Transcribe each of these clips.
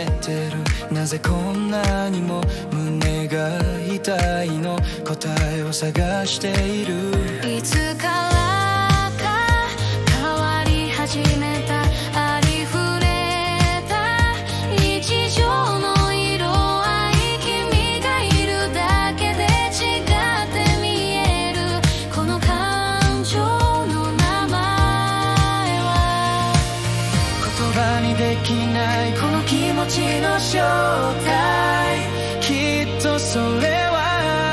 めてる。なぜこんなにも胸が痛いの、答えを探している。 いつからか変わり始めた、ありふれた日常の色合い、君がいるだけで違って見える。この感情の名前は言葉にできないこの気持ちの正体、きっとそれは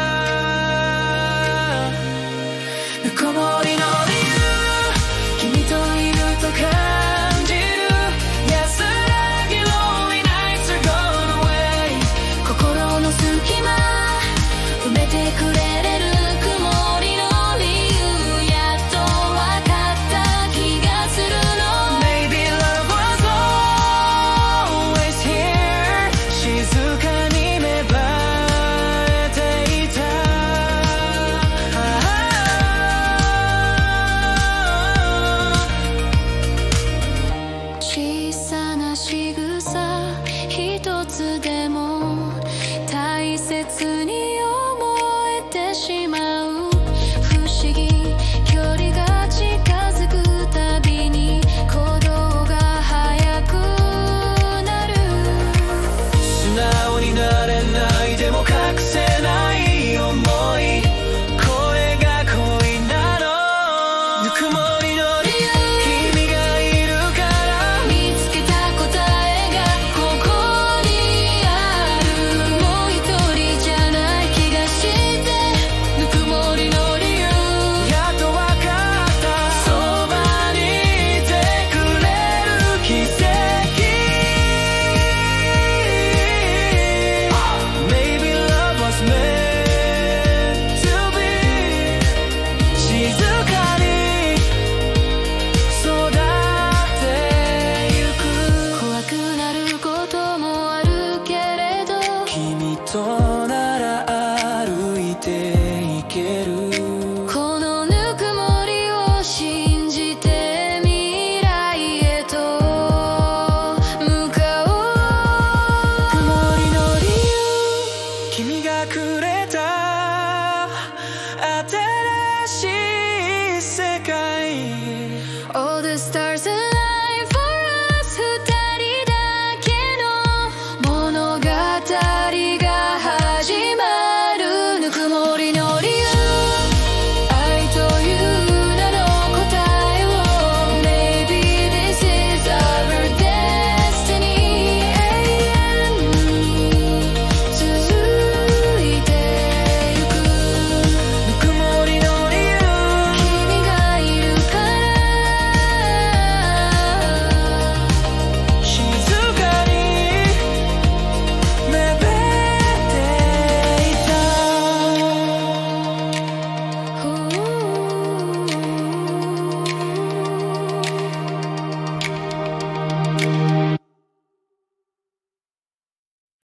ぬくもりの理由、君といると感じる安らぎ。 Lonely nights are gone away、 心の隙間埋めてくれれる曇りの理由、やっとわかった気がするの。 Maybe love was always here、 静かに芽生えていた。 小さな仕草一つで